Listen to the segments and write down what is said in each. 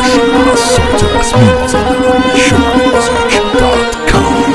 شما سایت رسمی زنان شمارموزیک.com.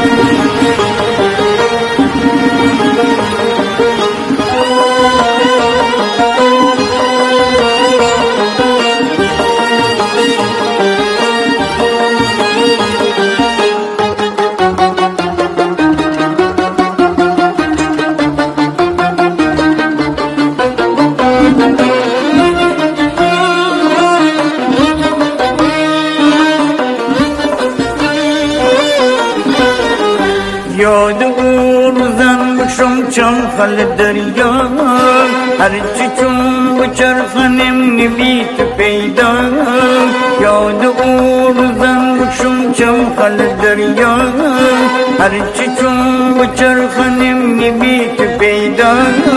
یاد او روزن بشم چم خل دریا هرچی چون بچرخنم نبیت پیدا یاد او روزن بشم چم خل دریا هرچی چون بچرخنم نبیت پیدا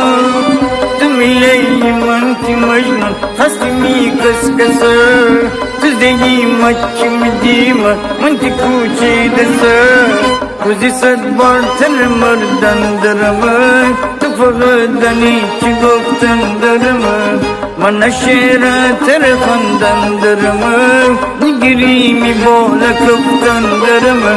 تمیلی من تی مجنون خستمی کس کسر تزدگی مچم دیما من تی کوچی دسر روزی صد بار تر مردن درمه تو فقدنی چی گفتن درمه من شیره تر خندن درمه نگری می بالا کفتن درمه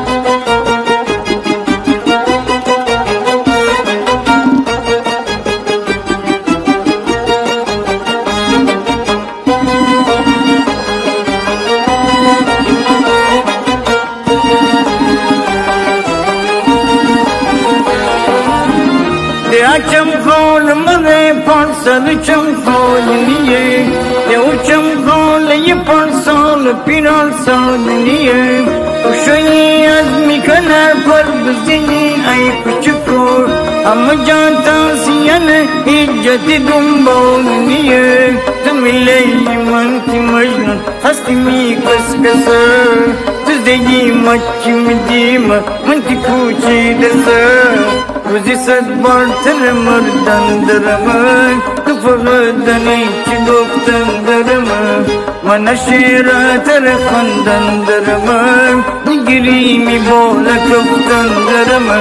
چم خال مغه پارسال چم خال نیه یو چم خال یه پارسال پیرال سال نیه خوشایی از میکنر پر بزنی ای کچکور اما جان تاسیانه ایجتی دنبال نیه تمیلی من تی مجنون خستی می کس کسر تزدگی مچی مدیمه من تی کوچی دسر روزی صد بار تر مردن درمه تو فقدنی چی گفتن درمه من شیره تر خندن درمه نگری می بالا کفتن درمه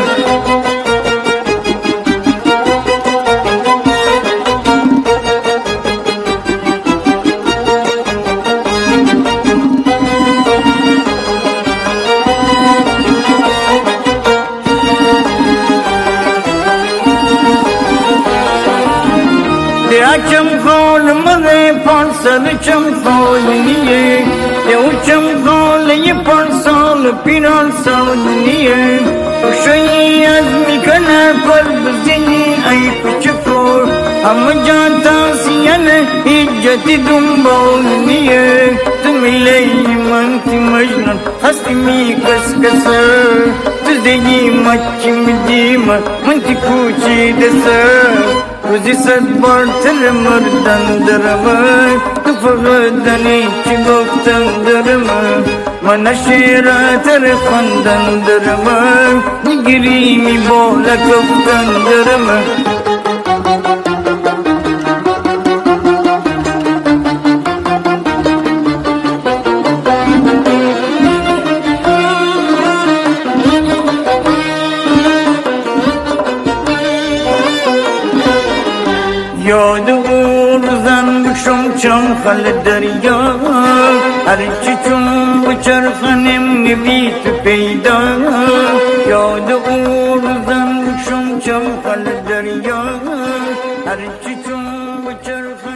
چم خال مغه پارسال چم خال نیه یو چم خال یه پارسال پیرال سال نیه خوشایی از میکنه پر بزنی ای کچکور همه جان تاسیانه ایجتی دنبال نیه تمیلی من تی مجنون خستی می کس کسر تزدگی مچی مدیمه من تی کوچی دسر روزی صد بار تر مردن درمه تو فقدنی چی گفتن درمه من شیره تر خندن درمه نگری می بالا کفتن درمه یاد او روزن بشم چم خل دریا هرچی چون بچرخنم نبیت پیدا یاد او روزن بشم چم خل دریا هرچی چون بچرخنم